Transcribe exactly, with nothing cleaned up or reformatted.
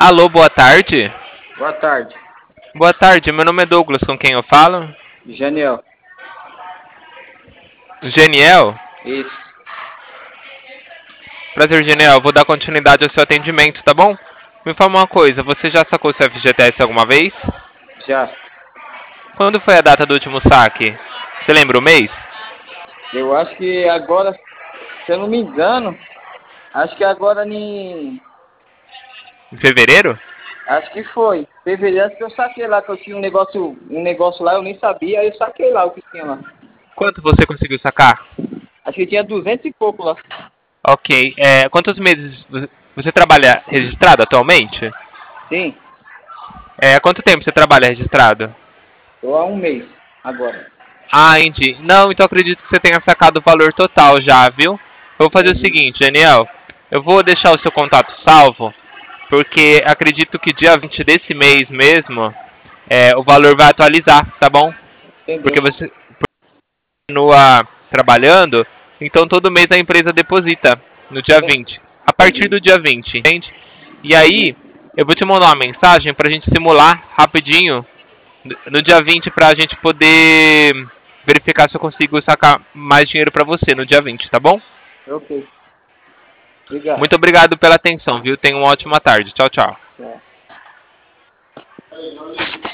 Alô, boa tarde. Boa tarde. Boa tarde, meu nome é Douglas, com quem eu falo? Janiel. Geniel? Isso. Prazer, Geniel. Vou dar continuidade ao seu atendimento, tá bom? Me fala uma coisa, você já sacou seu F G T S alguma vez? Já. Quando foi a data do último saque? Você lembra o mês? Eu acho que agora, se eu não me engano, acho que agora em... Em fevereiro? Acho que foi. Fevereiro que eu saquei lá, que eu tinha um negócio, um negócio lá, eu nem sabia, aí eu saquei lá o que tinha lá. Quanto você conseguiu sacar? Acho que tinha duzentos e pouco lá. Ok. É, quantos meses você você trabalha registrado atualmente? Sim. É, há quanto tempo você trabalha registrado? Tô há um mês agora. Ah, entendi. Não, então acredito que você tenha sacado o valor total já, viu? Eu vou fazer o Entendi. seguinte, Daniel. Eu vou deixar o seu contato salvo, porque acredito que dia vinte desse mês mesmo, é, o valor vai atualizar, tá bom? Porque Entendeu? você continua trabalhando, então todo mês a empresa deposita no dia vinte. A partir Entendi. do dia vinte, entende? E Entendi. aí, eu vou te mandar uma mensagem pra gente simular rapidinho no dia vinte pra gente poder verificar se eu consigo sacar mais dinheiro pra você no dia vinte, tá bom? Ok. Obrigado. Muito obrigado pela atenção, viu? Tenha uma ótima tarde. Tchau, tchau. Tchau.